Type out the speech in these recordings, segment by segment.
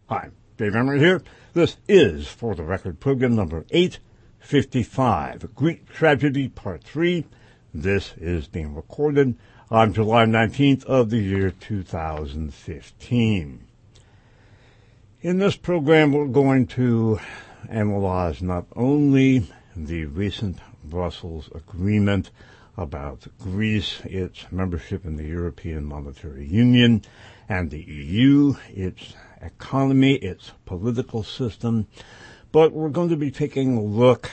Hi, Dave Emery here. This is For the Record program number 855, Greek Tragedy Part 3. This is being recorded on July 19th of the year 2015. In this program, we're going to analyze not only the recent Brussels agreement about Greece, its membership in the European Monetary Union, and the EU, its economy, its political system, but we're going to be taking a look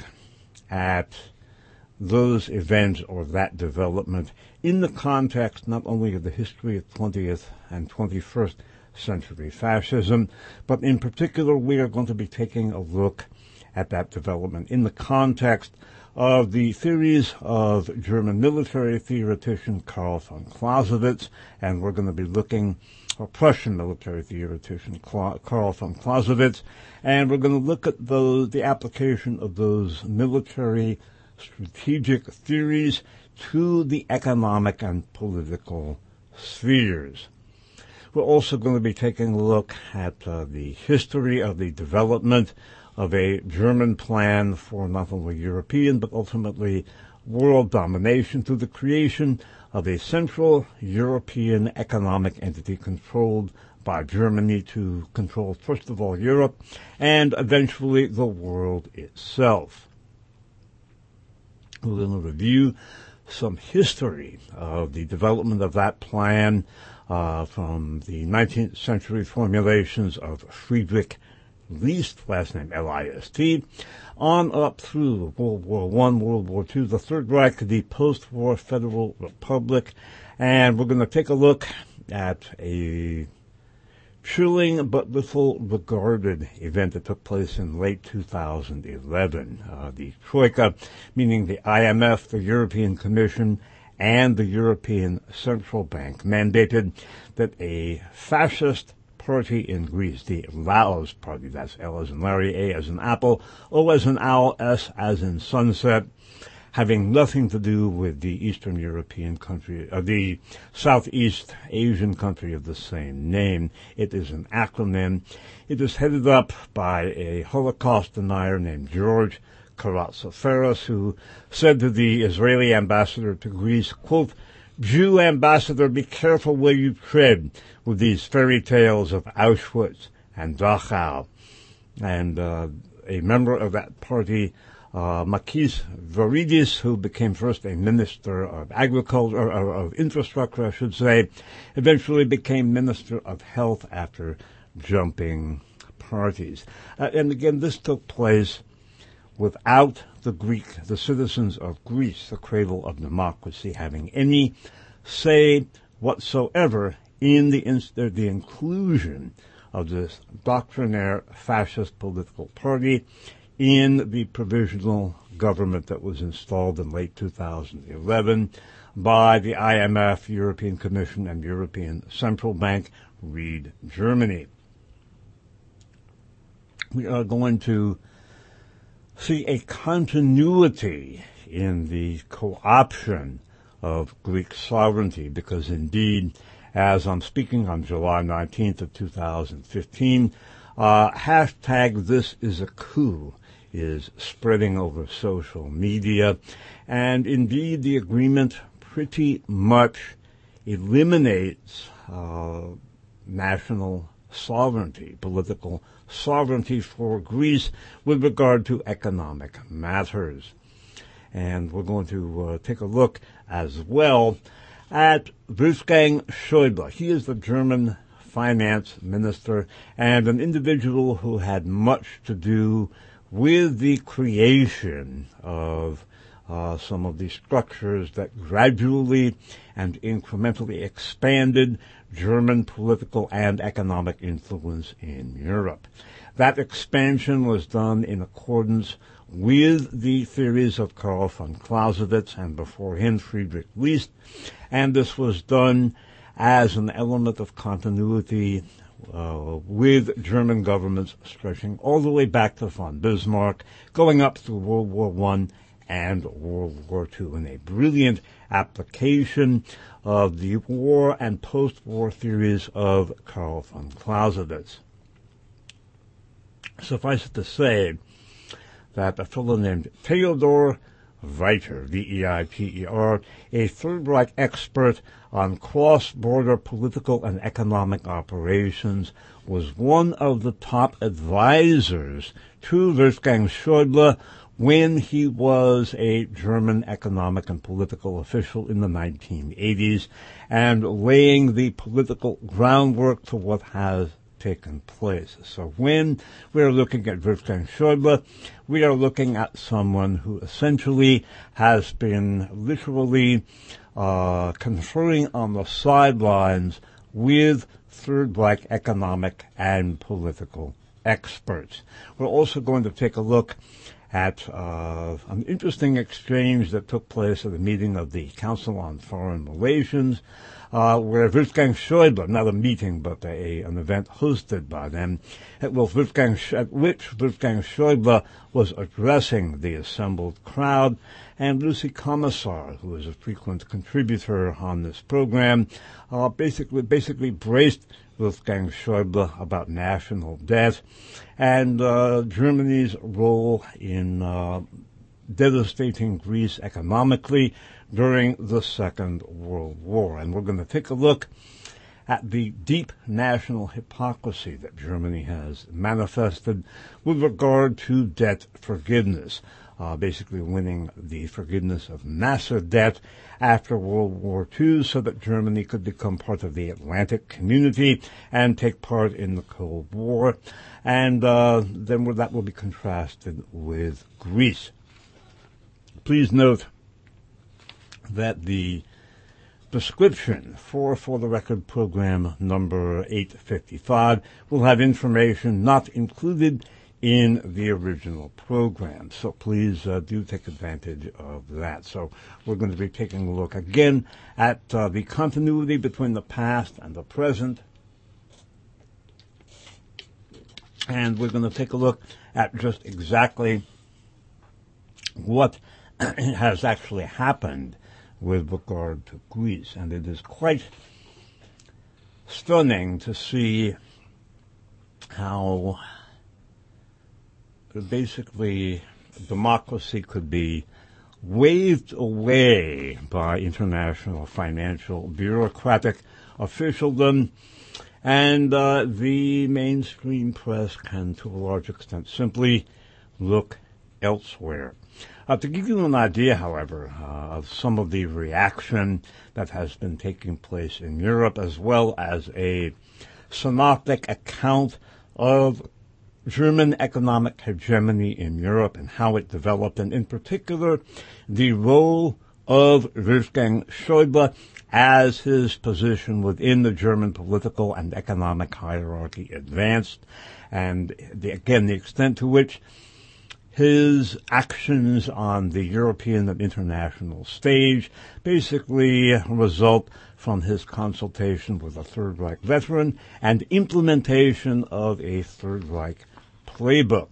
at those events or that development in the context not only of the history of 20th and 21st century fascism, but in particular we are going to be taking a look at that development in the context of the theories of German military theoretician Karl von Clausewitz, and we're going to be looking at Prussian military theoretician Karl von Clausewitz, and we're going to look at the application of those military strategic theories to the economic and political spheres. We're also going to be taking a look at the history of the development of a German plan for not only European but ultimately world domination through the creation of a central European economic entity controlled by Germany to control, first of all, Europe and eventually the world itself. We're going to review some history of the development of that plan from the 19th century formulations of Friedrich List, last name L-I-S-T, on up through World War I, World War II, the Third Reich, the post-war Federal Republic, and we're going to take a look at a chilling but little regarded event that took place in late 2011. The Troika, meaning the IMF, the European Commission, and the European Central Bank, mandated that a fascist party in Greece, the Laos Party, that's L as in Larry, A as in Apple, O as in Owl, S as in Sunset, having nothing to do with the Eastern European country, the Southeast Asian country of the same name. It is an acronym. It is headed up by a Holocaust denier named George Karatsaferis, who said to the Israeli ambassador to Greece, quote, "Jew ambassador, be careful where you tread with these fairy tales of Auschwitz and Dachau." And a member of that party, Makis Voridis, who became first a minister of agriculture, or of infrastructure, I should say, eventually became minister of health after jumping parties. And again, this took place without the citizens of Greece, the cradle of democracy, having any say whatsoever in the inclusion of this doctrinaire fascist political party in the provisional government that was installed in late 2011 by the IMF, European Commission, and European Central Bank, read Germany. We are going to see a continuity in the co-option of Greek sovereignty, because indeed, as I'm speaking on July 19th of 2015, hashtag this is a coup is spreading over social media, and indeed the agreement pretty much eliminates national sovereignty, political sovereignty for Greece with regard to economic matters. And we're going to take a look as well at Wolfgang Schäuble. He is the German finance minister and an individual who had much to do with the creation of some of the structures that gradually and incrementally expanded German political and economic influence in Europe. That expansion was done in accordance with the theories of Karl von Clausewitz and before him Friedrich List, and this was done as an element of continuity with German governments stretching all the way back to von Bismarck, going up through World War I and World War II, in a brilliant application of the war and post-war theories of Karl von Clausewitz. Suffice it to say that a fellow named Theodor Weiper, V-E-I-P-E-R, a Third Reich expert on cross-border political and economic operations, was one of the top advisors to Wolfgang Schäuble when he was a German economic and political official in the 1980s, and laying the political groundwork for what has taken place. So when we're looking at Wolfgang Schäuble, we are looking at someone who essentially has been literally conferring on the sidelines with Third Reich economic and political experts. We're also going to take a look at an interesting exchange that took place at a meeting of the Council on Foreign Relations, where Wolfgang Schäuble, not a meeting, but an event hosted by them, at which Wolfgang Schäuble was addressing the assembled crowd, and Lucy Commissar, who is a frequent contributor on this program, basically braced Wolfgang Schäuble about national debt and Germany's role in devastating Greece economically during the Second World War. And we're going to take a look at the deep national hypocrisy that Germany has manifested with regard to debt forgiveness, basically winning the forgiveness of massive debt after World War II so that Germany could become part of the Atlantic community and take part in the Cold War. And then that will be contrasted with Greece. Please note that the description for the record program number 855 will have information not included in the original program. So please do take advantage of that. So we're going to be taking a look again at the continuity between the past and the present. And we're going to take a look at just exactly what has actually happened with regard to Greece. And it is quite stunning to see how basically democracy could be waved away by international financial bureaucratic officialdom, and the mainstream press can, to a large extent, simply look elsewhere. To give you an idea, however, of some of the reaction that has been taking place in Europe, as well as a synoptic account of German economic hegemony in Europe and how it developed, and in particular, the role of Wolfgang Schäuble as his position within the German political and economic hierarchy advanced, and the extent to which his actions on the European and international stage basically result from his consultation with a Third Reich veteran and implementation of a Third Reich playbook.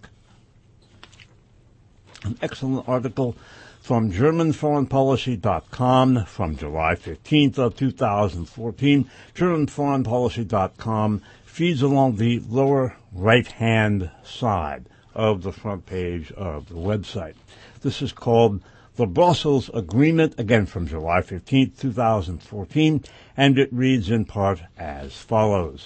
An excellent article from GermanForeignPolicy.com from July 15th of 2014. GermanForeignPolicy.com feeds along the lower right-hand side of the front page of the website. This is called The Brussels Agreement, again from July 15th, 2014, and it reads in part as follows.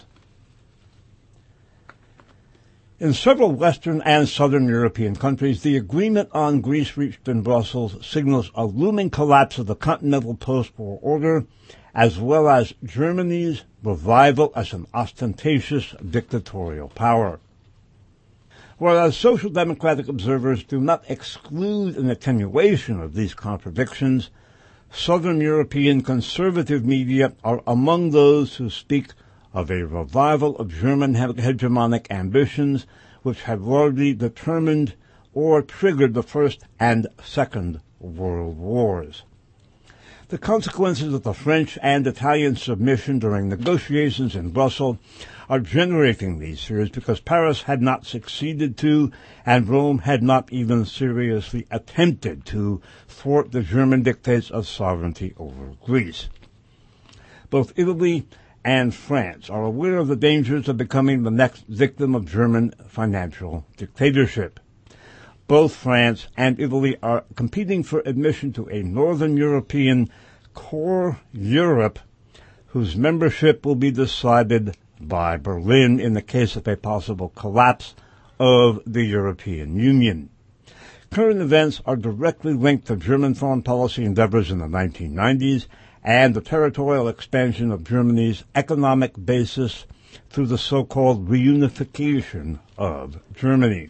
In several Western and Southern European countries, the agreement on Greece reached in Brussels signals a looming collapse of the continental post-war order, as well as Germany's revival as an ostentatious dictatorial power. Whereas social democratic observers do not exclude an attenuation of these contradictions, Southern European conservative media are among those who speak of a revival of German hegemonic ambitions which had largely determined or triggered the First and Second World Wars. The consequences of the French and Italian submission during negotiations in Brussels are generating these fears because Paris had not succeeded to, and Rome had not even seriously attempted to, thwart the German dictates of sovereignty over Greece. Both Italy and France are aware of the dangers of becoming the next victim of German financial dictatorship. Both France and Italy are competing for admission to a Northern European core Europe whose membership will be decided by Berlin in the case of a possible collapse of the European Union. Current events are directly linked to German foreign policy endeavors in the 1990s and the territorial expansion of Germany's economic basis through the so-called reunification of Germany.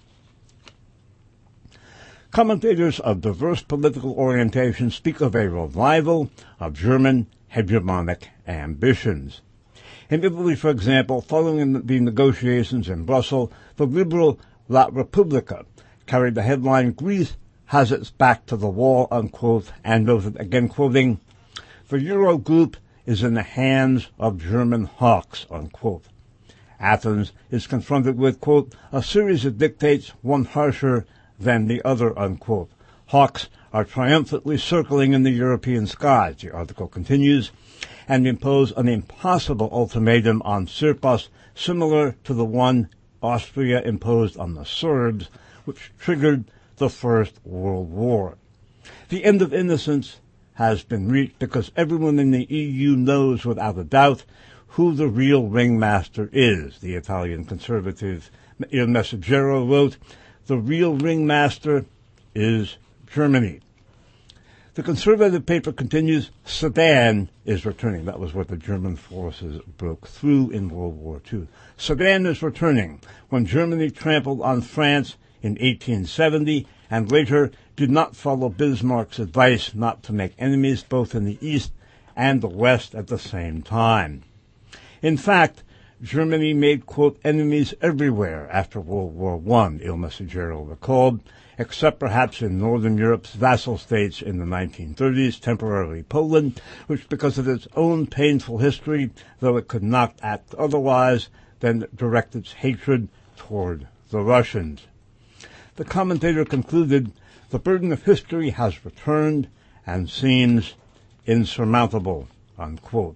Commentators of diverse political orientations speak of a revival of German hegemonic ambitions. In Italy, for example, following the negotiations in Brussels, the liberal La Repubblica carried the headline, "Greece has its back to the wall," unquote, and noted, again quoting, "The Eurogroup is in the hands of German hawks," unquote. Athens is confronted with, quote, "a series of dictates, one harsher than the other," unquote. Hawks are triumphantly circling in the European skies, the article continues, and impose an impossible ultimatum on Cyprus, similar to the one Austria imposed on the Serbs, which triggered the First World War. The end of innocence has been reached because everyone in the EU knows without a doubt who the real ringmaster is, the Italian conservative Il Messaggero wrote. The real ringmaster is Germany. The conservative paper continues, Sedan is returning. That was what the German forces broke through in World War II. Sedan is returning when Germany trampled on France in 1870 and later did not follow Bismarck's advice not to make enemies both in the East and the West at the same time. In fact, Germany made, quote, enemies everywhere after World War I, Il Messaggero recalled, except perhaps in Northern Europe's vassal states in the 1930s, temporarily Poland, which, because of its own painful history, though it could not act otherwise, then direct its hatred toward the Russians. The commentator concluded, the burden of history has returned and seems insurmountable, unquote.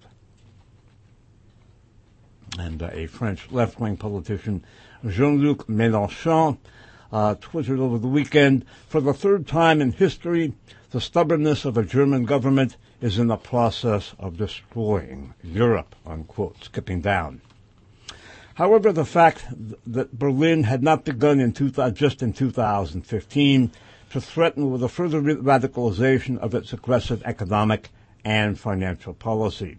And a French left-wing politician, Jean-Luc Mélenchon, twittered over the weekend, for the third time in history, the stubbornness of a German government is in the process of destroying Europe, unquote, skipping down. However, the fact that Berlin had not begun just in 2015 to threaten with a further radicalization of its aggressive economic and financial policy.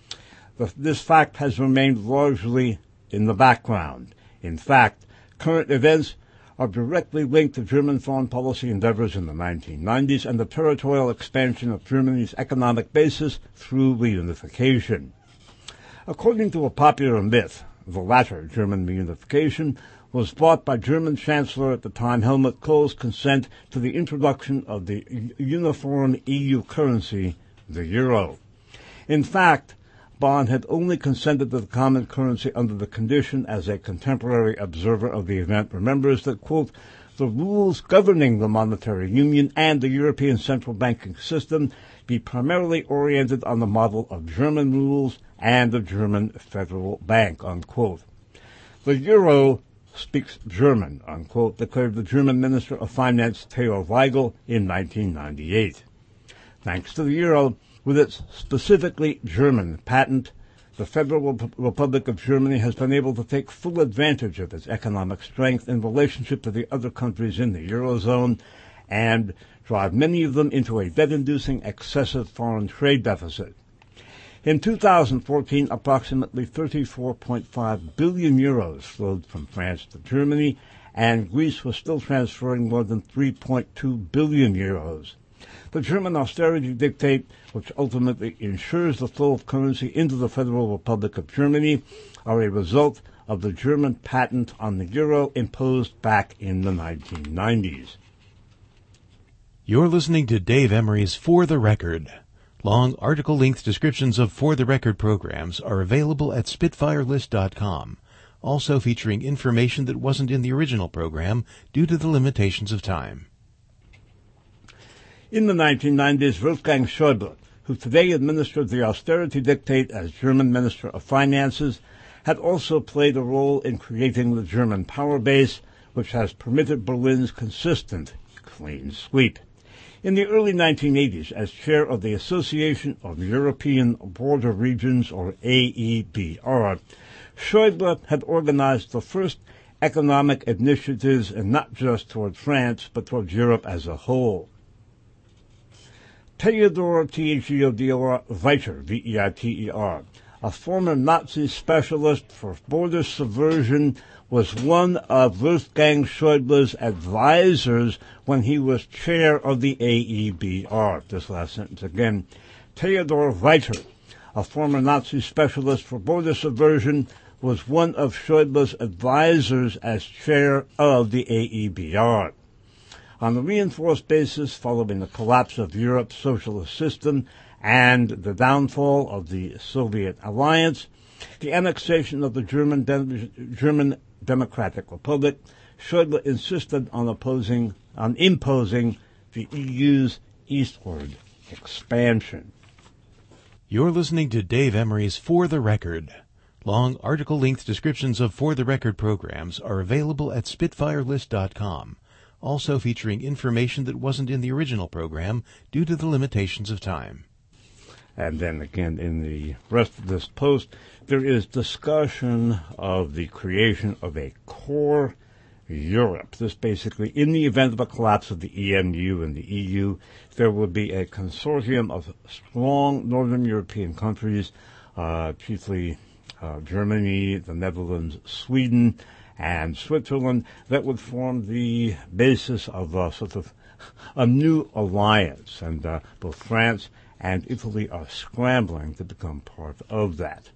This fact has remained largely in the background. In fact, current events are directly linked to German foreign policy endeavors in the 1990s and the territorial expansion of Germany's economic basis through reunification. According to a popular myth, the latter, German reunification, was bought by German Chancellor at the time Helmut Kohl's consent to the introduction of the uniform EU currency, the euro. In fact, Bonn had only consented to the common currency under the condition, as a contemporary observer of the event remembers, that, quote, the rules governing the monetary union and the European central banking system be primarily oriented on the model of German rules and the German Federal Bank, unquote. The euro speaks German, unquote, declared the German Minister of Finance Theo Weigel in 1998. Thanks to the euro, with its specifically German patent, the Federal Republic of Germany has been able to take full advantage of its economic strength in relationship to the other countries in the Eurozone and drive many of them into a debt-inducing excessive foreign trade deficit. In 2014, approximately 34.5 billion euros flowed from France to Germany, and Greece was still transferring more than 3.2 billion euros. The German austerity dictate, which ultimately ensures the flow of currency into the Federal Republic of Germany, are a result of the German patent on the euro imposed back in the 1990s. You're listening to Dave Emery's For the Record. Long article-length descriptions of For the Record programs are available at SpitfireList.com, also featuring information that wasn't in the original program due to the limitations of time. In the 1990s, Wolfgang Schäuble, who today administered the austerity dictate as German Minister of Finances, had also played a role in creating the German power base, which has permitted Berlin's consistent clean sweep. In the early 1980s, as chair of the Association of European Border Regions, or AEBR, Schäuble had organized the first economic initiatives, and not just toward France, but toward Europe as a whole. Theodor Theodor Weiter, V-E-I-T-E-R, a former Nazi specialist for border subversion, was one of Wolfgang Schäuble's advisors when he was chair of the AEBR. This last sentence again. Theodor Weiter, a former Nazi specialist for border subversion, was one of Schäuble's advisors as chair of the AEBR. On a reinforced basis, following the collapse of Europe's socialist system and the downfall of the Soviet alliance, the annexation of the German Democratic Republic, Schäuble insisted on imposing the EU's eastward expansion. You're listening to Dave Emery's For the Record. Long article-length descriptions of For the Record programs are available at SpitfireList.com, also featuring information that wasn't in the original program due to the limitations of time. And then again, in the rest of this post, there is discussion of the creation of a core Europe. This basically, in the event of a collapse of the EMU and the EU, there will be a consortium of strong Northern European countries, chiefly Germany, the Netherlands, Sweden, and Switzerland, that would form the basis of sort of a new alliance. And both France and Italy are scrambling to become part of that.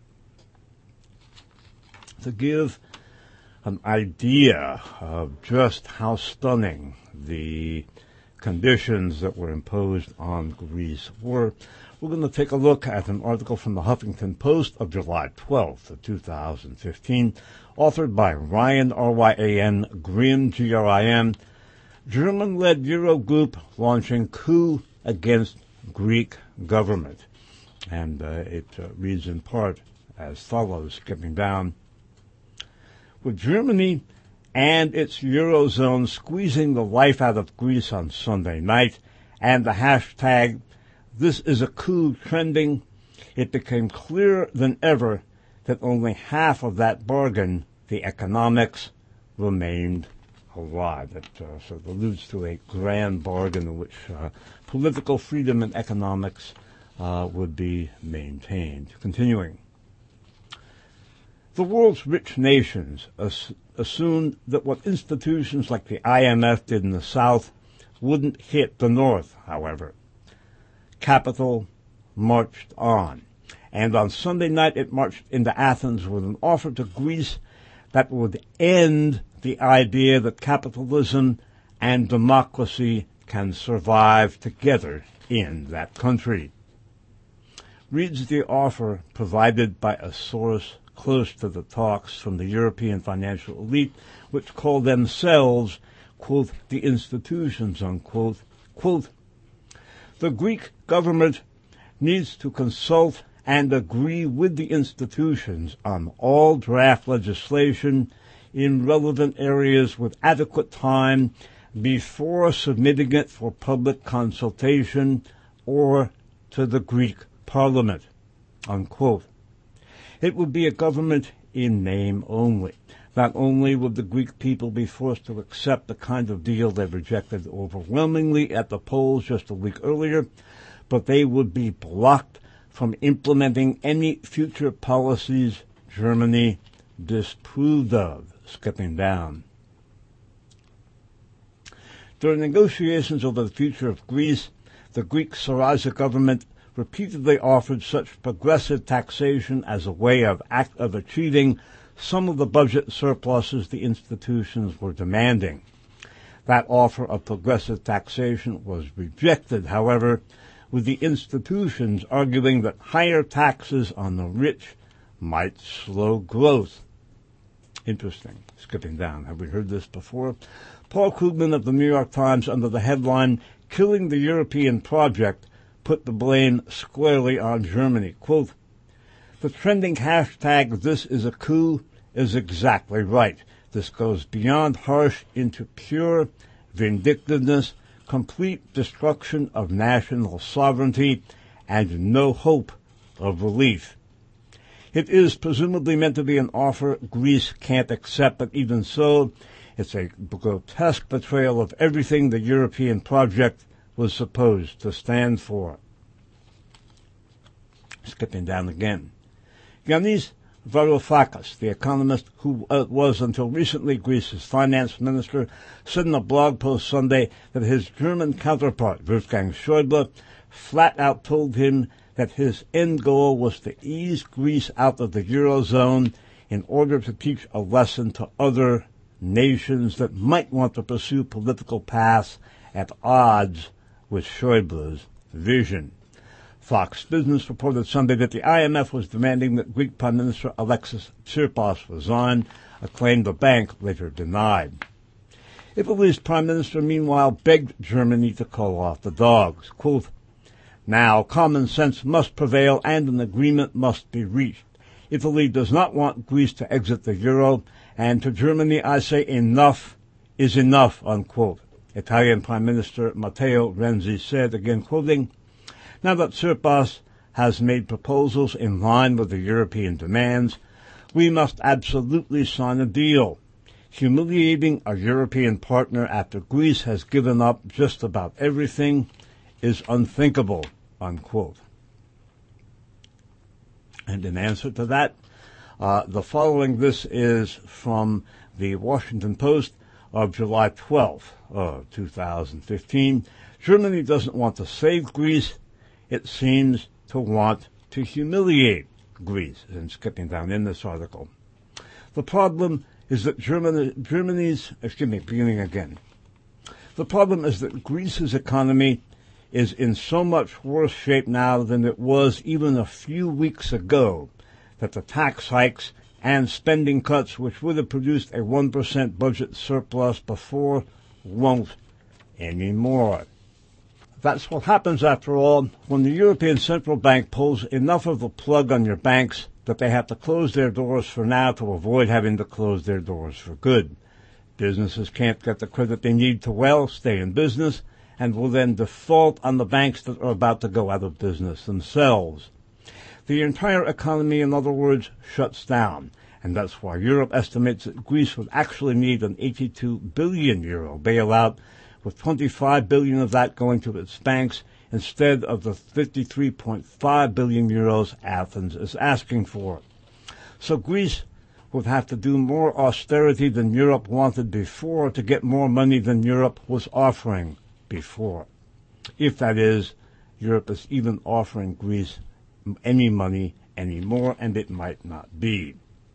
To give an idea of just how stunning the conditions that were imposed on Greece were, we're going to take a look at an article from the Huffington Post of July 12th of 2015, authored by Ryan, R-Y-A-N, Grimm, G-R-I-M, German-led Eurogroup launching coup against Greek government. And it reads in part as follows, skipping down. With Germany and its Eurozone squeezing the life out of Greece on Sunday night, and the hashtag "This is a coup" trending, it became clearer than ever that only half of that bargain, the economics, remained alive. That sort of alludes to a grand bargain in which political freedom and economics would be maintained. Continuing. The world's rich nations assumed that what institutions like the IMF did in the South wouldn't hit the North, however. Capital marched on, and on Sunday night it marched into Athens with an offer to Greece that would end the idea that capitalism and democracy can survive together in that country. Reads the offer provided by a source close to the talks from the European financial elite, which call themselves, quote, the institutions, unquote, quote, the Greek government needs to consult and agree with the institutions on all draft legislation in relevant areas with adequate time before submitting it for public consultation or to the Greek parliament, unquote. It would be a government in name only. Not only would the Greek people be forced to accept the kind of deal they rejected overwhelmingly at the polls just a week earlier, but they would be blocked from implementing any future policies Germany disapproved of. Skipping down. During negotiations over the future of Greece, the Greek Syriza government repeatedly offered such progressive taxation as a way of achieving some of the budget surpluses the institutions were demanding. That offer of progressive taxation was rejected, however, with the institutions arguing that higher taxes on the rich might slow growth. Interesting. Skipping down. Have we heard this before? Paul Krugman of the New York Times, under the headline, "Killing the European Project," put the blame squarely on Germany. Quote, "The trending hashtag this is a coup is exactly right. This goes beyond harsh into pure vindictiveness, complete destruction of national sovereignty, and no hope of relief. It is presumably meant to be an offer Greece can't accept, but even so, it's a grotesque betrayal of everything the European project was supposed to stand for." Skipping down again. Yanis Varoufakis, the economist who was until recently Greece's finance minister, said in a blog post Sunday that his German counterpart, Wolfgang Schäuble, flat out told him that his end goal was to ease Greece out of the Eurozone in order to teach a lesson to other nations that might want to pursue political paths at odds with Schäuble's vision. Fox Business reported Sunday that the IMF was demanding that Greek Prime Minister Alexis Tsipras resign, a claim the bank later denied. Italy's Prime Minister, meanwhile, begged Germany to call off the dogs. Quote, "Now common sense must prevail and an agreement must be reached. Italy does not want Greece to exit the euro, and to Germany I say enough is enough," unquote. Italian Prime Minister Matteo Renzi said, again quoting, "Now that Tsipras has made proposals in line with the European demands, we must absolutely sign a deal. Humiliating a European partner after Greece has given up just about everything is unthinkable," unquote. And in answer to that, the following, this is from the Washington Post of July 12th, 2015. "Germany doesn't want to save Greece. It seems to want to humiliate Greece." And skipping down in this article. The problem is that beginning again. The problem is that Greece's economy is in so much worse shape now than it was even a few weeks ago, that the tax hikes and spending cuts which would have produced a 1% budget surplus before won't anymore. That's what happens, after all, when the European Central Bank pulls enough of the plug on your banks that they have to close their doors for now to avoid having to close their doors for good. Businesses can't get the credit they need to, stay in business, and will then default on the banks that are about to go out of business themselves. The entire economy, in other words, shuts down, and that's why Europe estimates that Greece would actually need an €82 billion bailout, with 25 billion of that going to its banks instead of the 53.5 billion euros Athens is asking for. So Greece would have to do more austerity than Europe wanted before to get more money than Europe was offering before. If that is, Europe is even offering Greece any money anymore, and it might not be.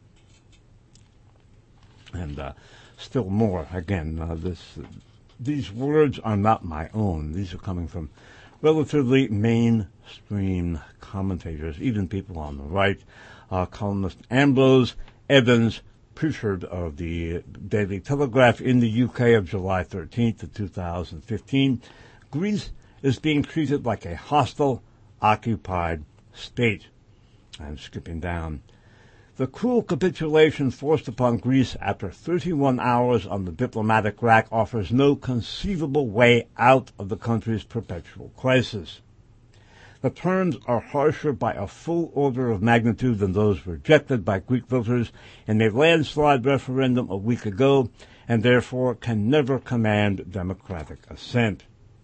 And still more, again, these words are not my own. These are coming from relatively mainstream commentators, even people on the right. Columnist Ambrose Evans Pritchard of the Daily Telegraph in the UK of July 13th of 2015. Greece is being treated like a hostile, occupied state. I'm skipping down. The cruel capitulation forced upon Greece after 31 hours on the diplomatic rack offers no conceivable way out of the country's perpetual crisis. The terms are harsher by a full order of magnitude than those rejected by Greek voters in a landslide referendum a week ago, and therefore can never command democratic assent.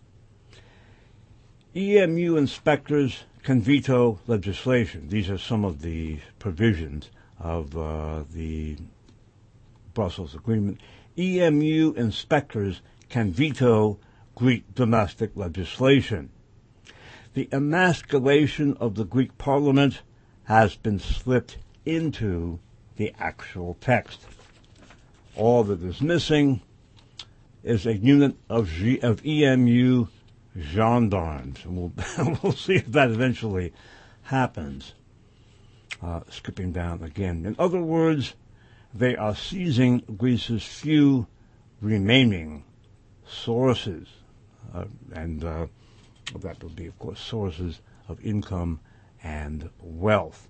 EMU inspectors can veto legislation. These are some of the provisions of the Brussels Agreement. EMU inspectors can veto Greek domestic legislation. The emasculation of the Greek parliament has been slipped into the actual text. All that is missing is a unit of EMU gendarmes. And we'll see if that eventually happens. Skipping down again. In other words, they are seizing Greece's few remaining sources. And That would be, of course, sources of income and wealth.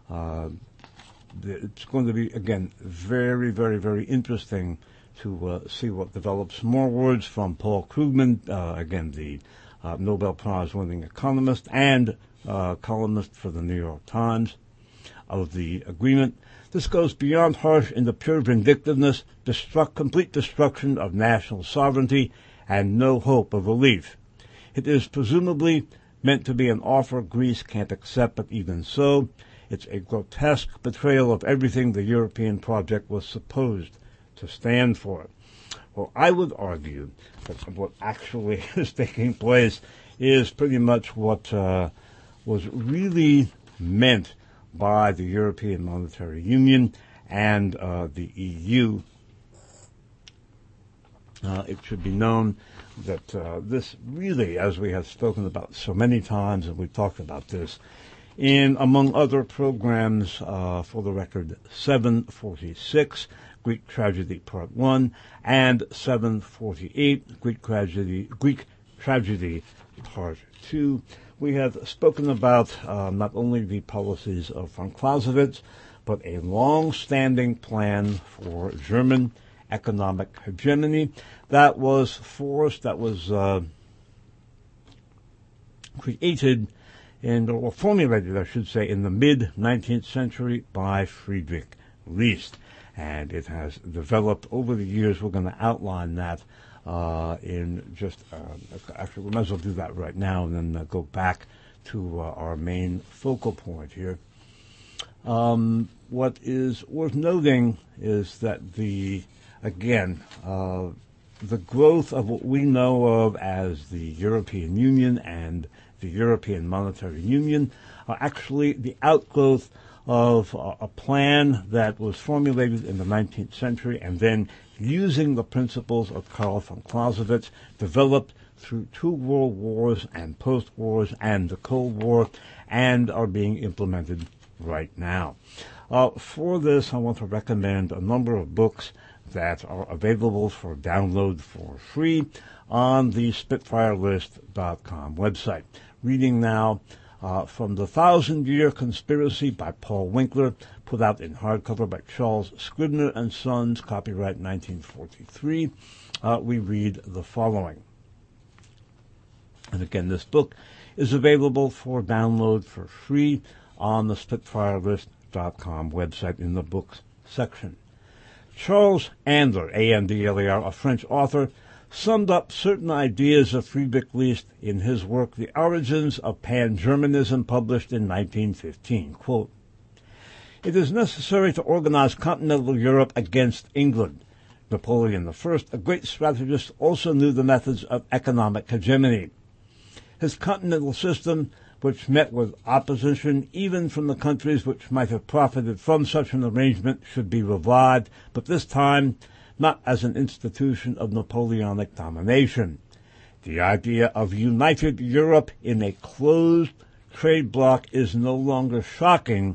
It's going to be, again, very, very, very interesting to see what develops. More words from Paul Krugman, again, the Nobel Prize-winning economist and columnist for the New York Times, of the agreement. This goes beyond harsh into pure vindictiveness, complete destruction of national sovereignty, and no hope of relief. It is presumably meant to be an offer Greece can't accept, but even so, it's a grotesque betrayal of everything the European project was supposed to stand for. Well, I would argue that what actually is taking place is pretty much what was really meant by the European Monetary Union and the EU. It should be known that this really, as we have spoken about so many times, and we've talked about this in, among other programs, for the record, 746, Greek Tragedy Part 1, and 748, Greek Tragedy Part 2. We have spoken about not only the policies of von Clausewitz, but a long-standing plan for German economic hegemony that was created or formulated, I should say, in the mid-19th century by Friedrich List. And it has developed over the years. We're going to outline that in just, actually, we might as well do that right now and then go back to our main focal point here. What is worth noting is that the growth of what we know of as the European Union and the European Monetary Union are actually the outgrowth of a plan that was formulated in the 19th century and then, using the principles of Karl von Clausewitz, developed through 2 world wars and post-wars and the Cold War, and are being implemented right now. For this, I want to recommend a number of books that are available for download for free on the SpitfireList.com website. Reading now from The 1,000-Year Conspiracy by Paul Winkler, put out in hardcover by Charles Scribner and Sons, copyright 1943. We read the following. And again, this book is available for download for free on the SpitfireList.com website in the books section. Charles Andler, A-N-D-L-E-R, a French author, summed up certain ideas of Friedrich List in his work, The Origins of Pan-Germanism, published in 1915. Quote, "It is necessary to organize continental Europe against England. Napoleon I, a great strategist, also knew the methods of economic hegemony. His continental system, which met with opposition even from the countries which might have profited from such an arrangement, should be revived, but this time not as an institution of Napoleonic domination. The idea of united Europe in a closed trade bloc is no longer shocking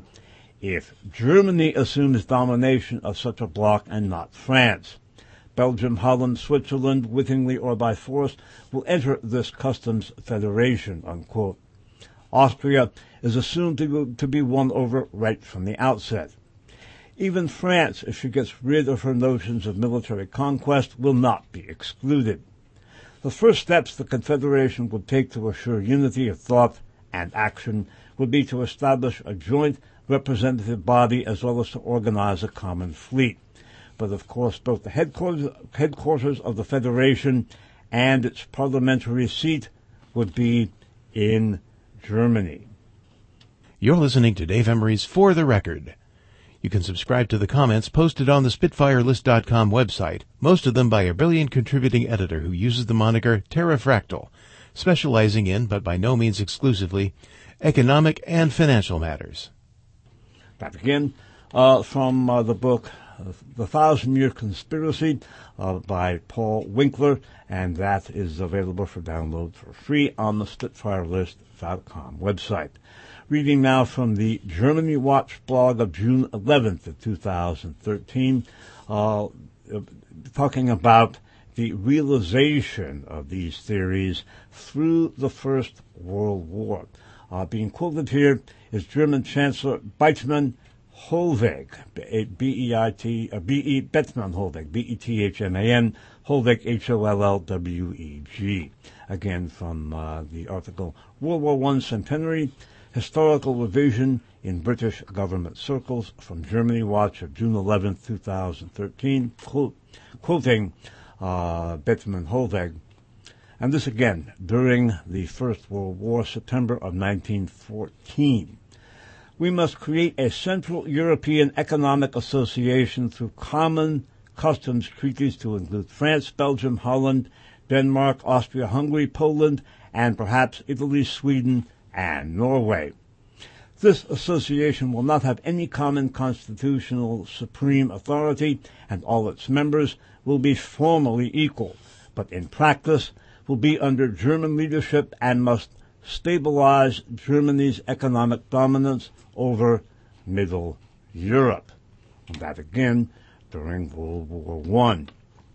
if Germany assumes domination of such a bloc and not France. Belgium, Holland, Switzerland, wittingly or by force, will enter this customs federation," unquote. Austria is assumed to be won over right from the outset. Even France, if she gets rid of her notions of military conquest, will not be excluded. The first steps the Confederation would take to assure unity of thought and action would be to establish a joint representative body as well as to organize a common fleet. But of course, both the headquarters of the Federation and its parliamentary seat would be in Germany. You're listening to Dave Emery's For the Record. You can subscribe to the comments posted on the SpitfireList.com website, most of them by a brilliant contributing editor who uses the moniker Terrafractal, specializing in, but by no means exclusively, economic and financial matters. Back again from the book The 1,000-Year Conspiracy by Paul Winkler, and that is available for download for free on the SpitfireList.com website. Reading now from the Germany Watch blog of June 11th of 2013, talking about the realization of these theories through the First World War. Being quoted here is German Chancellor Bethmann Hollweg, Bethmann Hollweg, B-E-T-H-M-A-N, Hollweg, H-O-L-L-W-E-G. Again, from the article World War I Centenary, Historical Revision in British Government Circles from Germany Watch of June 11, 2013, quoting Bethmann Hollweg. And this again during the First World War, September of 1914. We must create a Central European Economic Association through common customs treaties to include France, Belgium, Holland, Denmark, Austria-Hungary, Poland, and perhaps Italy, Sweden, and Norway. This association will not have any common constitutional supreme authority, and all its members will be formally equal, but in practice will be under German leadership and must stabilize Germany's economic dominance over Middle Europe. And that again during World War I.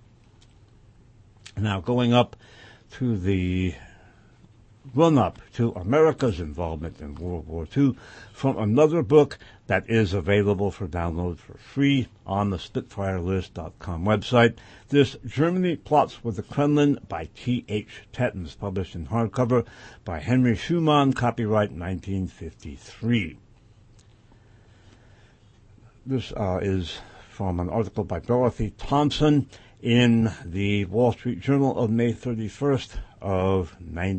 Now going up to the run-up to America's involvement in World War II from another book that is available for download for free on the SpitfireList.com website. This Germany Plots with the Kremlin by T.H. Tettens, published in hardcover by Henry Schumann, copyright 1953. This is from an article by Dorothy Thompson in the Wall Street Journal of May 31st of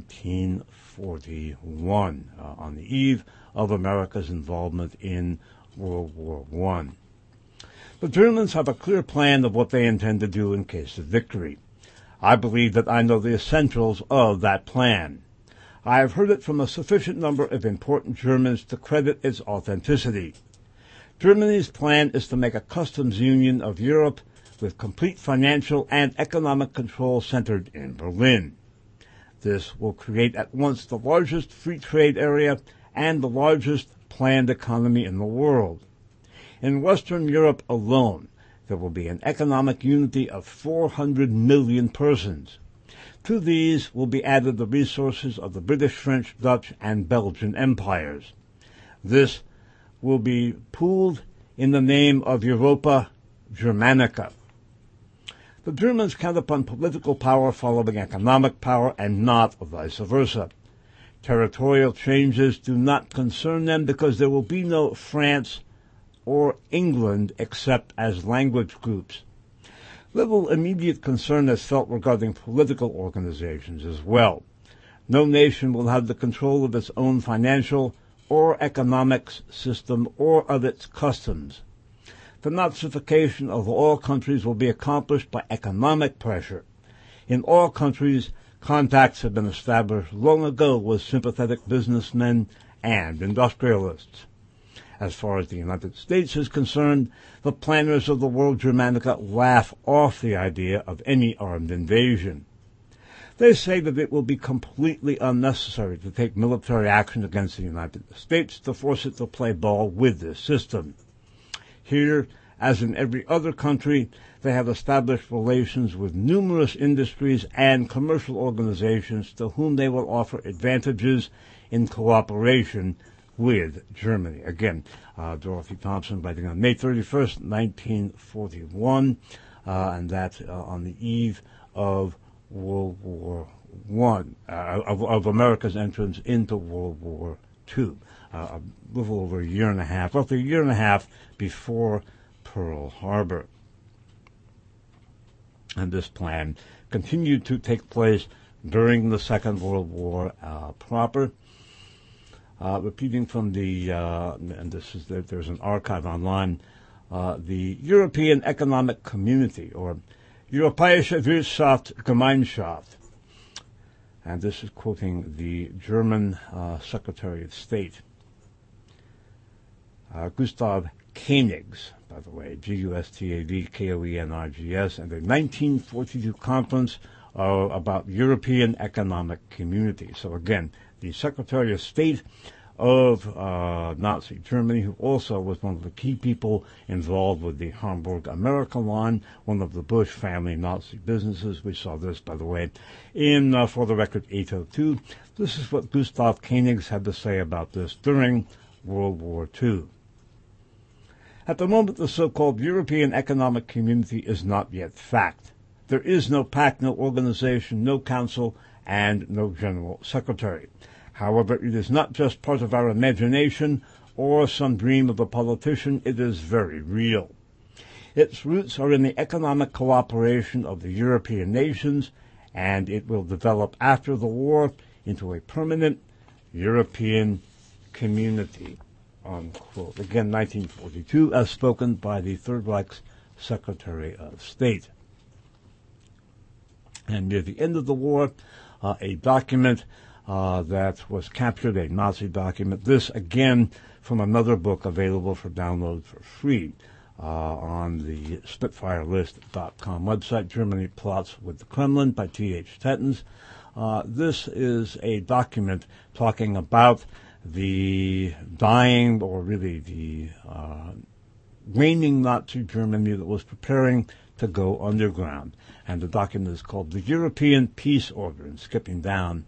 1941, on the eve of America's involvement in World War I. The Germans have a clear plan of what they intend to do in case of victory. I believe that I know the essentials of that plan. I have heard it from a sufficient number of important Germans to credit its authenticity. Germany's plan is to make a customs union of Europe with complete financial and economic control centered in Berlin. This will create at once the largest free trade area and the largest planned economy in the world. In Western Europe alone, there will be an economic unity of 400 million persons. To these will be added the resources of the British, French, Dutch, and Belgian empires. This will be pooled in the name of Europa Germanica. The Germans count upon political power following economic power and not vice versa. Territorial changes do not concern them because there will be no France or England except as language groups. Little immediate concern is felt regarding political organizations as well. No nation will have the control of its own financial or economics system or of its customs. The Nazification of all countries will be accomplished by economic pressure. In all countries, contacts have been established long ago with sympathetic businessmen and industrialists. As far as the United States is concerned, the planners of the World Germanica laugh off the idea of any armed invasion. They say that it will be completely unnecessary to take military action against the United States to force it to play ball with this system. Here, as in every other country, they have established relations with numerous industries and commercial organizations to whom they will offer advantages in cooperation with Germany. Again, Dorothy Thompson, writing on May 31st, 1941, and that on the eve of World War I, of America's entrance into World War II, a little over a year and a half, roughly a year and a half before Pearl Harbor. And this plan continued to take place during the Second World War proper. Repeating from the, and this is there's an archive online, the European Economic Community, or Europäische Wirtschaftsgemeinschaft. And this is quoting the German Secretary of State, Gustav Koenigs, by the way, Gustavkoenergs, and the 1942 conference about European Economic Community. So again, the Secretary of State of Nazi Germany, who also was one of the key people involved with the Hamburg America line, one of the Bush family Nazi businesses. We saw this, by the way, in For the Record 802. This is what Gustav Koenigs had to say about this during World War II. At the moment, the so-called European Economic Community is not yet fact. There is no pact, no organization, no council, and no general secretary. However, it is not just part of our imagination or some dream of a politician. It is very real. Its roots are in the economic cooperation of the European nations, and it will develop after the war into a permanent European community, unquote. Again, 1942, as spoken by the Third Reich's Secretary of State. And near the end of the war, a document that was captured, a Nazi document. This, again, from another book available for download for free on the SpitfireList.com website, Germany Plots with the Kremlin by T.H. Tettens. This is a document talking about the dying, or really the waning Nazi Germany that was preparing to go underground. And the document is called the European Peace Order, and skipping down.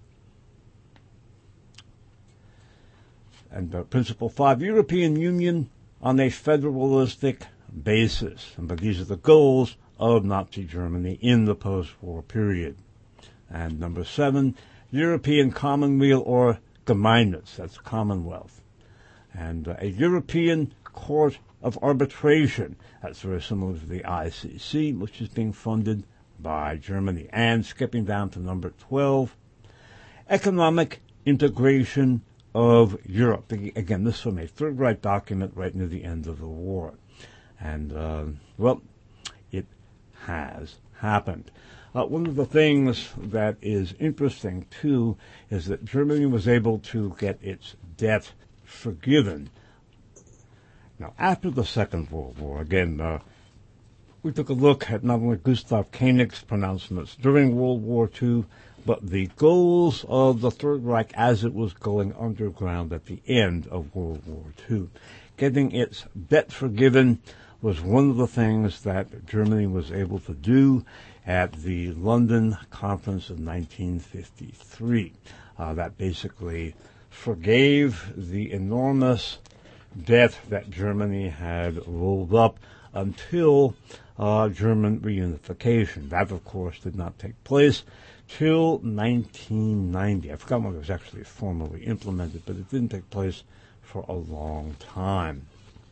And Principle 5, European Union on a federalistic basis. But these are the goals of Nazi Germany in the post-war period. And number 7, European Commonweal or Gemeinnütz, that's Commonwealth. And a European Court of Arbitration, that's very similar to the ICC, which is being funded by Germany. And skipping down to number 12, Economic Integration of Europe. Again, this is from a Third Reich document right near the end of the war. And, well, it has happened. One of the things that is interesting, too, is that Germany was able to get its debt forgiven. Now, after the Second World War, again, we took a look at not only Gustav Koenig's pronouncements during World War II, but the goals of the Third Reich as it was going underground at the end of World War II. Getting its debt forgiven was one of the things that Germany was able to do at the London Conference of 1953. That basically forgave the enormous debt that Germany had rolled up until German reunification. That, of course, did not take place till 1990. I forgot when it was actually formally implemented, but it didn't take place for a long time.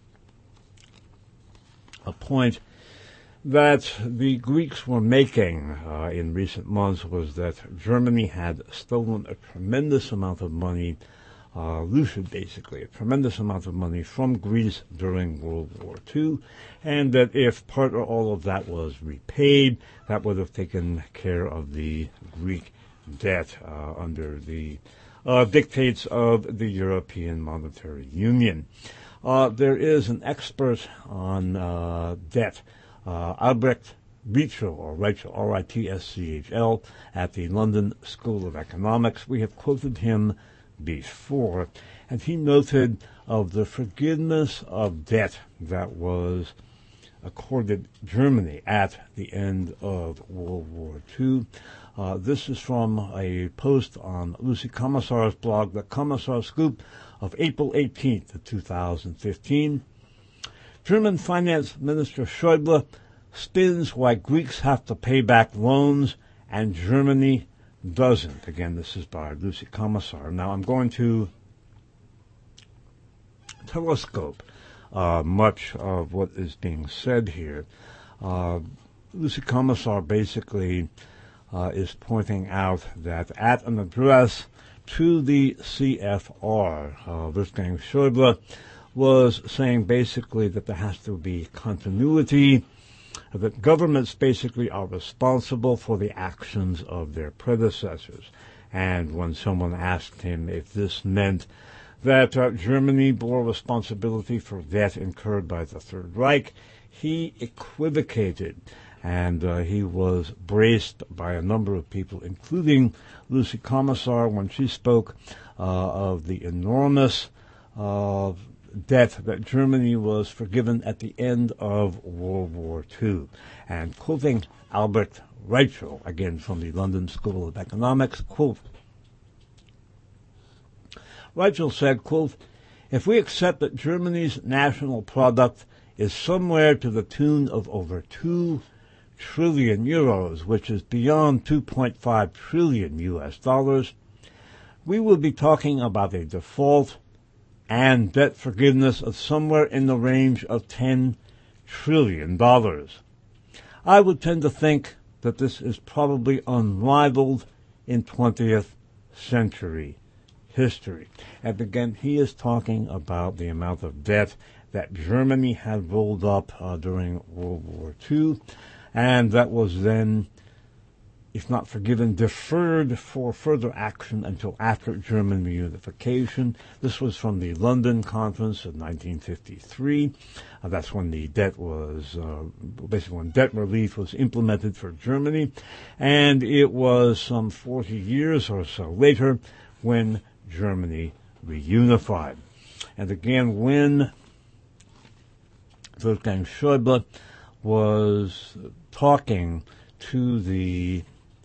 A point that the Greeks were making in recent months was that Germany had stolen a tremendous amount of money, looted basically, a tremendous amount of money from Greece during World War II, and that if part or all of that was repaid, that would have taken care of the Greek debt under the dictates of the European Monetary Union. There is an expert on debt, Albrecht Ritschl, or Rachel, R-I-T-S-C-H-L, at the London School of Economics. We have quoted him before, and he noted of the forgiveness of debt that was accorded Germany at the end of World War II. This is from a post on Lucy Commissar's blog, The Commissar Scoop, of April 18th, 2015. German Finance Minister Schäuble spins why Greeks have to pay back loans and Germany doesn't. Again, this is by Lucy Commissar. Now, I'm going to telescope much of what is being said here. Lucy Commissar basically is pointing out that at an address to the CFR, Wolfgang Schäuble was saying basically that there has to be continuity, that governments basically are responsible for the actions of their predecessors. And when someone asked him if this meant that Germany bore responsibility for debt incurred by the Third Reich, he equivocated, and he was braced by a number of people, including Lucy Commissar when she spoke of the enormous debt that Germany was forgiven at the end of World War II. And quoting Albert Reichel, again from the London School of Economics, quote, Reichel said, quote, if we accept that Germany's national product is somewhere to the tune of over 2 trillion euros, which is beyond 2.5 trillion US dollars, we will be talking about a default and debt forgiveness of somewhere in the range of $10 trillion. I would tend to think that this is probably unrivaled in 20th century history. And again, he is talking about the amount of debt that Germany had rolled up during World War II, and that was then, if not forgiven, deferred for further action until after German reunification. This was from the London Conference of 1953. That's when the debt was, basically when debt relief was implemented for Germany. And it was some 40 years or so later when Germany reunified. And again, when Wolfgang Schäuble was talking to the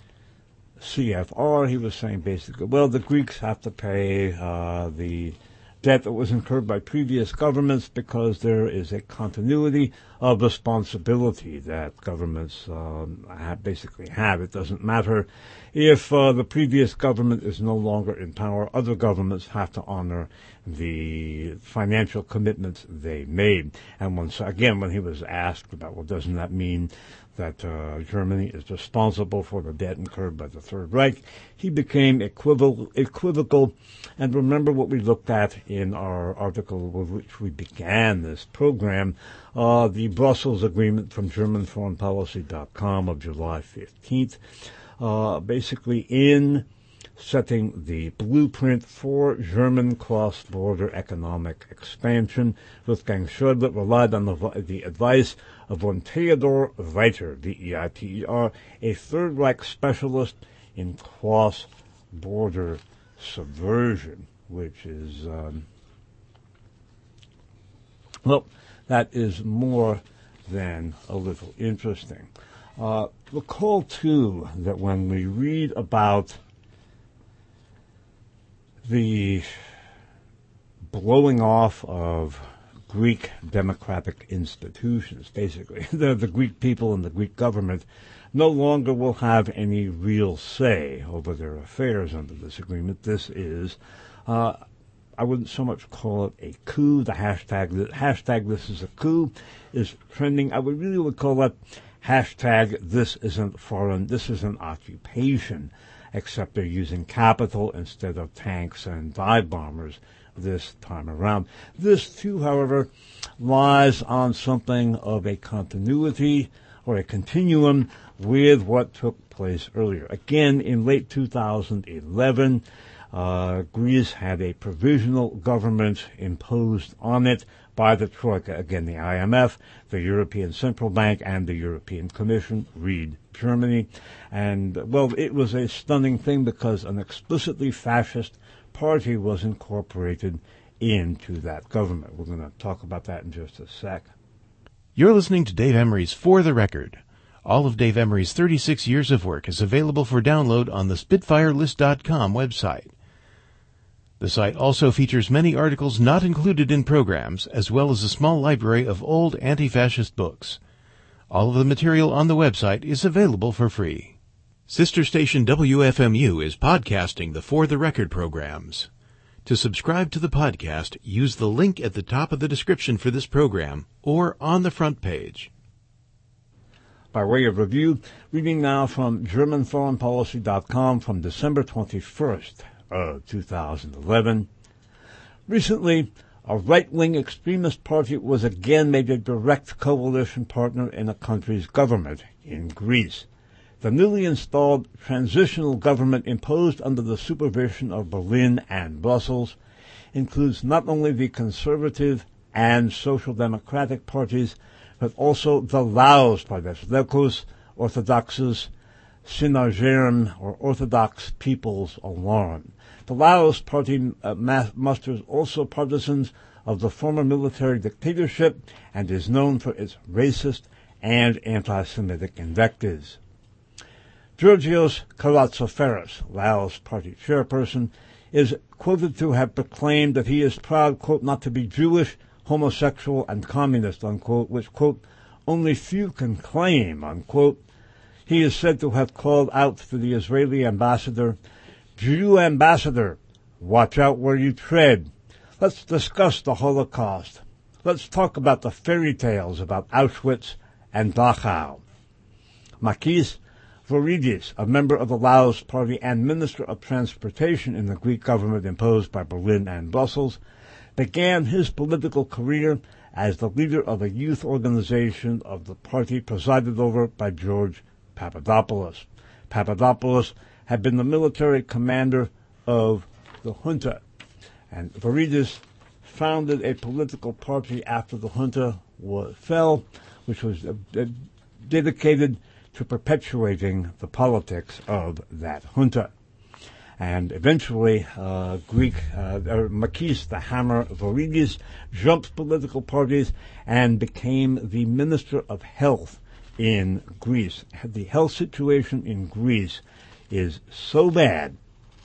CFR, he was saying basically, well, the Greeks have to pay the debt that was incurred by previous governments because there is a continuity of responsibility that governments basically have. It doesn't matter if the previous government is no longer in power. Other governments have to honor the financial commitments they made. And when he was asked about, well, doesn't that mean that Germany is responsible for the debt incurred by the Third Reich, he became equivocal. And remember what we looked at in our article with which we began this program, the Brussels Agreement from GermanForeignPolicy.com of July 15th, basically in setting the blueprint for German cross-border economic expansion. Wolfgang Schäuble relied on the advice of one Theodor Veiter, V-E-I-T-E-R, a Third Reich specialist in cross-border subversion, which is, that is more than a little interesting. Recall, too, that when we read about the blowing off of Greek democratic institutions, basically, the Greek people and the Greek government no longer will have any real say over their affairs under this agreement. This is, I wouldn't so much call it a coup. The hashtag this is a coup is trending. I would call that hashtag this isn't foreign, this is an occupation, except they're using capital instead of tanks and dive bombers this time around. This, too, however, lies on something of a continuity or a continuum with what took place earlier. Again, in late 2011, Greece had a provisional government imposed on it by the Troika, again the IMF, the European Central Bank, and the European Commission, read Germany. And, well, it was a stunning thing because an explicitly fascist party was incorporated into that government. We're going to talk about that in just a sec. You're listening to Dave Emery's For the Record. All of Dave Emery's 36 years of work is available for download on the SpitfireList.com website. The site also features many articles not included in programs, as well as a small library of old anti-fascist books. All of the material on the website is available for free. Sister station WFMU is podcasting the For the Record programs. To subscribe to the podcast, use the link at the top of the description for this program or on the front page. By way of review, reading now from GermanForeignPolicy.com from December 21st of 2011. Recently, a right-wing extremist party was again made a direct coalition partner in a country's government, in Greece. The newly installed transitional government imposed under the supervision of Berlin and Brussels includes not only the conservative and social democratic parties, but also the Laos parties, Lekos Orthodoxos, Synagerm, or Orthodox People's Alarm. The Laos Party musters also partisans of the former military dictatorship and is known for its racist and anti-Semitic invectives. Georgios Karatsoferis, Laos Party chairperson, is quoted to have proclaimed that he is proud, quote, not to be Jewish, homosexual, and communist, unquote, which, quote, only few can claim, unquote. He is said to have called out to the Israeli ambassador, Jew ambassador, watch out where you tread. Let's discuss the Holocaust. Let's talk about the fairy tales about Auschwitz and Dachau. Makis Voridis, a member of the Laos Party and Minister of Transportation in the Greek government imposed by Berlin and Brussels, began his political career as the leader of a youth organization of the party presided over by George Papadopoulos. Papadopoulos had been the military commander of the junta, and Voridis founded a political party after the junta fell, which was dedicated to perpetuating the politics of that junta. And eventually, Makis the Hammer Voridis jumped political parties and became the Minister of Health in Greece. The health situation in Greece is so bad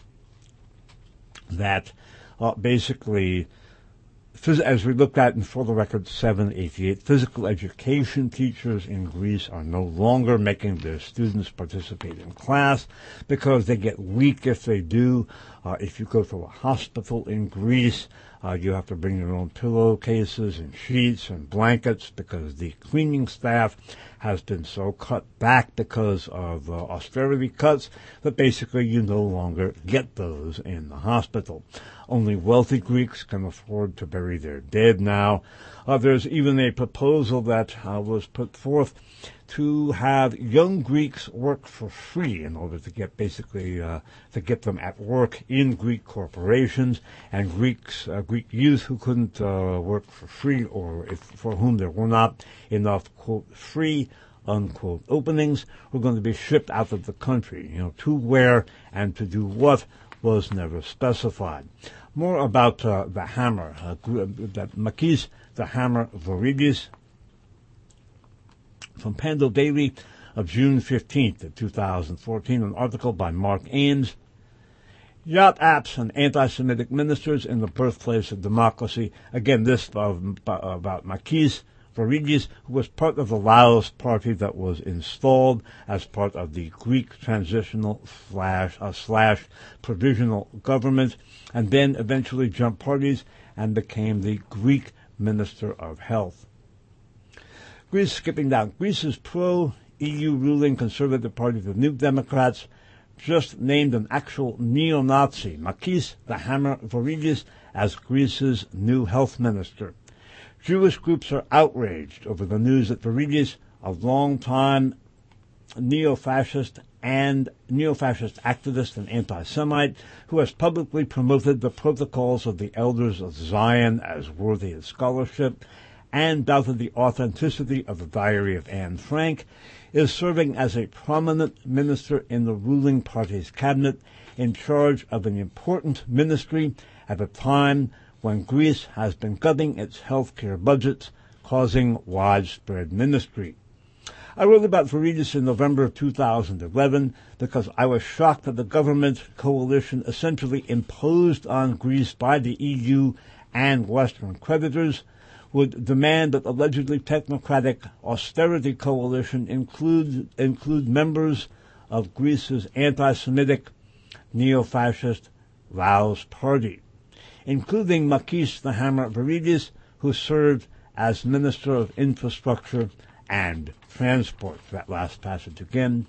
that basically, as we looked at in For the Record 788, physical education teachers in Greece are no longer making their students participate in class because they get weak if they do. If you go to a hospital in Greece, you have to bring your own pillowcases and sheets and blankets because the cleaning staff has been so cut back because of austerity cuts that basically you no longer get those in the hospital. Only wealthy Greeks can afford to bury their dead now. There's even a proposal that was put forth to have young Greeks work for free in order to get to get them at work in Greek corporations, and Greek youth who couldn't work for free or for whom there were not enough, quote, free, unquote, openings were going to be shipped out of the country. To where and to do what was never specified. More about the Hammer, that Makis the Hammer Voridis, from Pando Daily of June 15th, 2014, an article by Mark Ames. Yacht apps and anti-Semitic ministers in the birthplace of democracy. Again, this about Makis Voridis, who was part of the Laos party that was installed as part of the Greek transitional slash provisional government, and then eventually jumped parties and became the Greek Minister of Health. Greece, skipping down. Greece's pro-EU ruling Conservative Party, the New Democrats, just named an actual neo-Nazi, Makis the Hammer Voridis, as Greece's new health minister. Jewish groups are outraged over the news that Voridis, a long-time neo-fascist activist and anti-Semite, who has publicly promoted the protocols of the Elders of Zion as worthy of scholarship, and doubted the authenticity of the Diary of Anne Frank, is serving as a prominent minister in the ruling party's cabinet, in charge of an important ministry at a time when Greece has been cutting its healthcare budgets, causing widespread ministry. I wrote about Voridis in November of 2011 because I was shocked that the government coalition essentially imposed on Greece by the EU and Western creditors would demand that allegedly technocratic austerity coalition include members of Greece's anti-Semitic neo-fascist Laos party, including Makis the Hammer Voridis, who served as Minister of Infrastructure and Transport. That last passage again.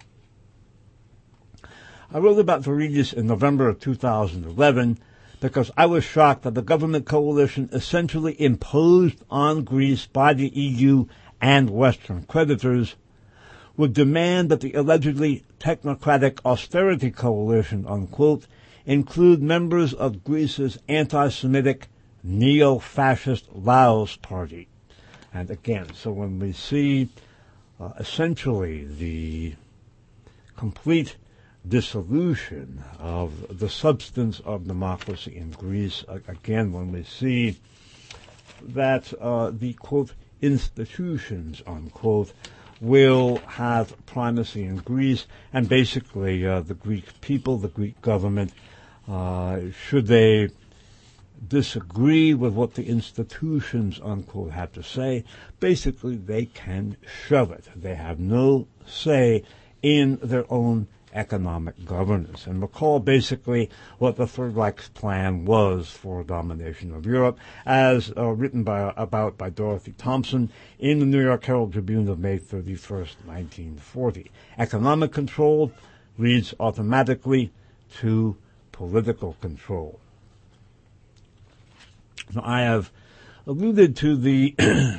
I wrote about Voridis in November of 2011 because I was shocked that the government coalition essentially imposed on Greece by the EU and Western creditors would demand that the allegedly technocratic austerity coalition, unquote, include members of Greece's anti-Semitic neo-fascist Laos party. And again, so when we see essentially the complete dissolution of the substance of democracy in Greece. Again, when we see that the, quote, institutions, unquote, will have primacy in Greece, and basically the Greek people, the Greek government, should they disagree with what the institutions, unquote, have to say, basically they can shove it. They have no say in their own economic governance. And recall basically what the Third Reich's plan was for domination of Europe, as written about by Dorothy Thompson in the New York Herald Tribune of May 31st, 1940. Economic control leads automatically to political control. Now, I have alluded to the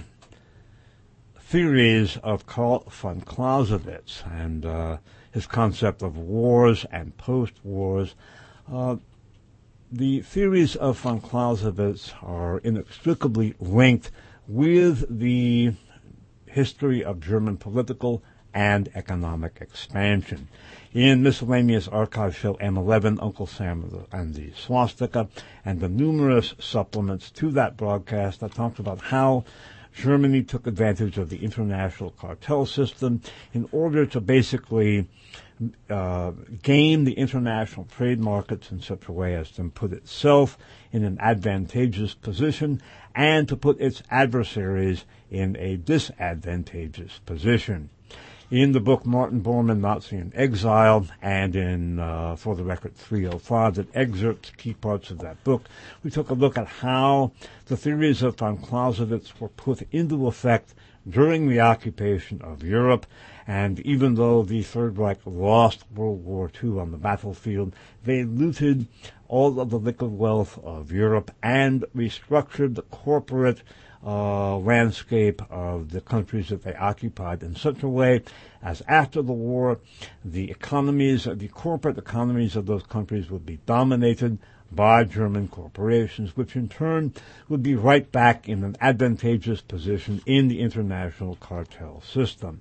theories of Karl von Clausewitz and his concept of wars and post-wars. The theories of von Clausewitz are inextricably linked with the history of German political and economic expansion. In Miscellaneous Archive Show M11, Uncle Sam and the Swastika, and the numerous supplements to that broadcast, I talked about how Germany took advantage of the international cartel system in order to basically game the international trade markets in such a way as to put itself in an advantageous position and to put its adversaries in a disadvantageous position. In the book Martin Bormann, Nazi in Exile, and in For the Record 305, that excerpts key parts of that book, we took a look at how the theories of von Clausewitz were put into effect during the occupation of Europe. And even though the Third Reich lost World War II on the battlefield, they looted all of the liquid wealth of Europe and restructured the corporate landscape of the countries that they occupied in such a way as after the war, the corporate economies of those countries would be dominated by German corporations, which in turn would be right back in an advantageous position in the international cartel system.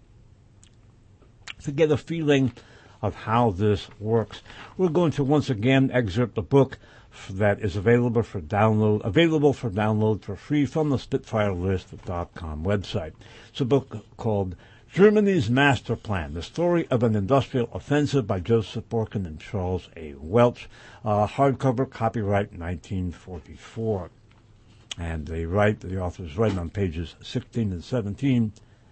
To get a feeling of how this works, we're going to once again excerpt a book that is available for download for free from the SpitfireList.com website. It's a book called Germany's Master Plan, The Story of an Industrial Offensive by Joseph Borkin and Charles A. Welch, hardcover, copyright 1944. And the authors write on pages 16 and 17,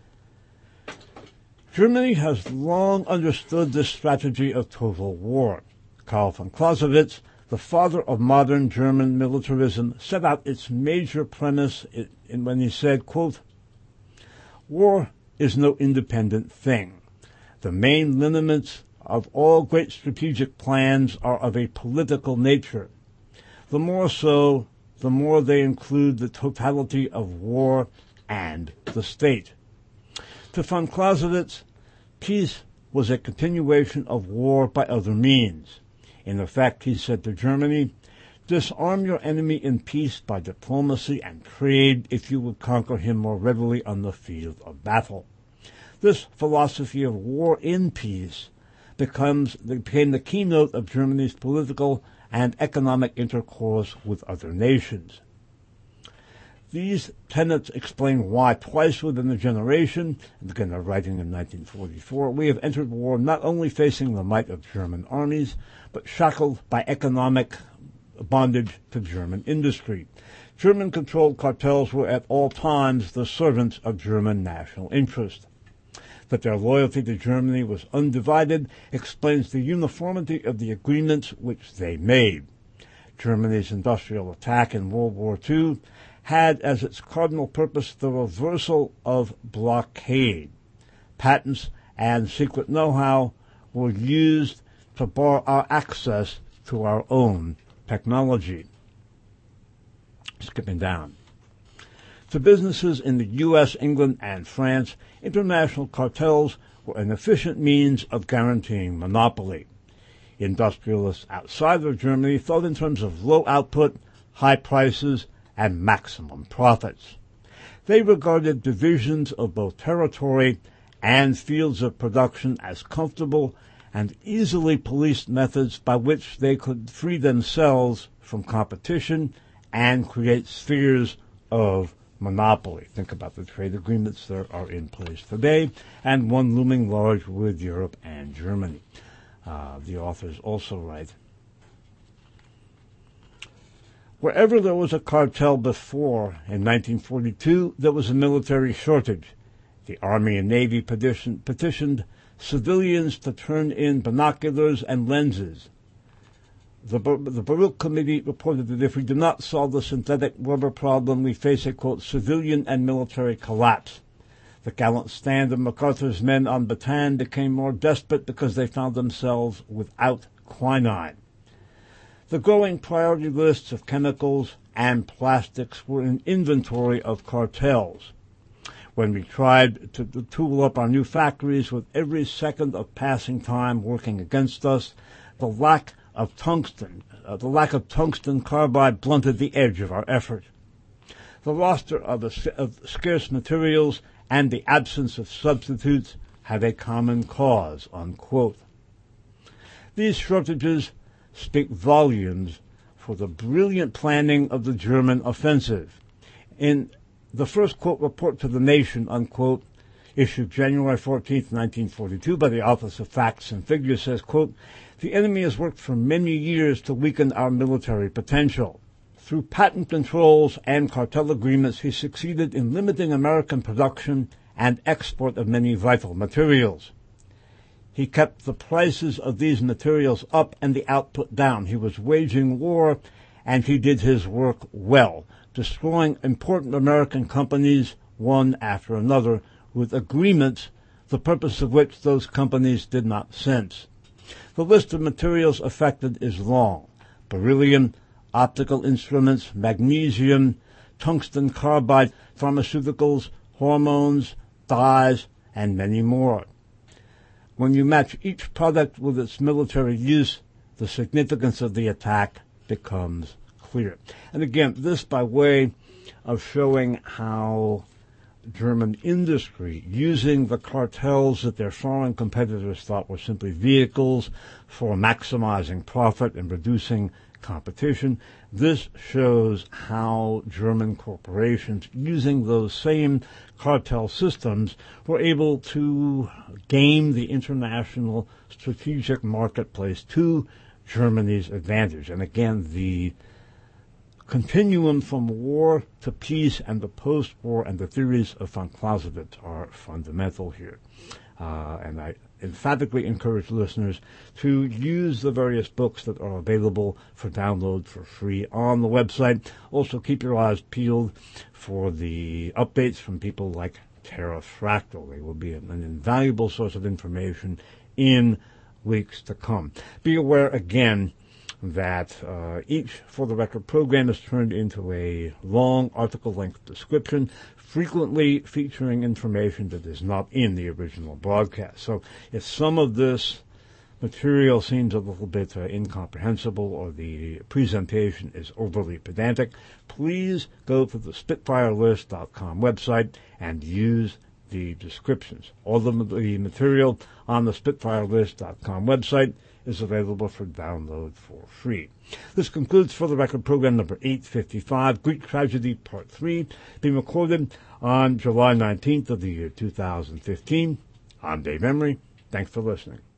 Germany has long understood this strategy of total war. Karl von Clausewitz, the father of modern German militarism, set out its major premise when he said, quote, war is no independent thing. The main lineaments of all great strategic plans are of a political nature. The more so, the more they include the totality of war and the state. To von Clausewitz, peace was a continuation of war by other means. In effect, he said to Germany, disarm your enemy in peace by diplomacy and trade if you would conquer him more readily on the field of battle. This philosophy of war in peace became the keynote of Germany's political and economic intercourse with other nations. These tenets explain why twice within a generation, and again they're writing in 1944, we have entered war not only facing the might of German armies, but shackled by economic bondage to German industry. German-controlled cartels were at all times the servants of German national interest. That their loyalty to Germany was undivided explains the uniformity of the agreements which they made. Germany's industrial attack in World War II had as its cardinal purpose the reversal of blockade. Patents and secret know-how were used to bar our access to our own technology. Skipping down. To businesses in the U.S., England, and France, international cartels were an efficient means of guaranteeing monopoly. Industrialists outside of Germany thought in terms of low output, high prices, and maximum profits. They regarded divisions of both territory and fields of production as comfortable and easily policed methods by which they could free themselves from competition and create spheres of monopoly. Think about the trade agreements that are in place today, and one looming large with Europe and Germany. The authors also write, wherever there was a cartel before, in 1942, there was a military shortage. The Army and Navy petitioned civilians to turn in binoculars and lenses. The Baruch Committee reported that if we do not solve the synthetic rubber problem, we face a, quote, civilian and military collapse. The gallant stand of MacArthur's men on Bataan became more desperate because they found themselves without quinine. The growing priority lists of chemicals and plastics were an inventory of cartels. When we tried to tool up our new factories with every second of passing time working against us, the lack of tungsten carbide blunted the edge of our effort. The roster of scarce materials and the absence of substitutes had a common cause, unquote. These shortages speak volumes for the brilliant planning of the German offensive. In the first, quote, report to the nation, unquote, issued January 14, 1942 by the Office of Facts and Figures, says, quote, the enemy has worked for many years to weaken our military potential. Through patent controls and cartel agreements, he succeeded in limiting American production and export of many vital materials. He kept the prices of these materials up and the output down. He was waging war, and he did his work well, destroying important American companies one after another with agreements, the purpose of which those companies did not sense. The list of materials affected is long: beryllium, optical instruments, magnesium, tungsten carbide, pharmaceuticals, hormones, dyes, and many more. When you match each product with its military use, the significance of the attack becomes clear. And again, this by way of showing how German industry, using the cartels that their foreign competitors thought were simply vehicles for maximizing profit and reducing competition, this shows how German corporations, using those same cartel systems, were able to game the international strategic marketplace to Germany's advantage. And again, the continuum from war to peace and the post-war and the theories of von Clausewitz are fundamental here. And I emphatically encourage listeners to use the various books that are available for download for free on the website. Also, keep your eyes peeled for the updates from people like Tara Fractal. They will be an invaluable source of information in weeks to come. Be aware, again, that each For the Record program is turned into a long article-length description, frequently featuring information that is not in the original broadcast. So if some of this material seems a little bit incomprehensible or the presentation is overly pedantic, please go to the SpitfireList.com website and use the descriptions. All the material on the SpitfireList.com website is available for download for free. This concludes For the Record program number 855, Greek Tragedy Part 3, being recorded on July 19th of the year 2015. I'm Dave Emery. Thanks for listening.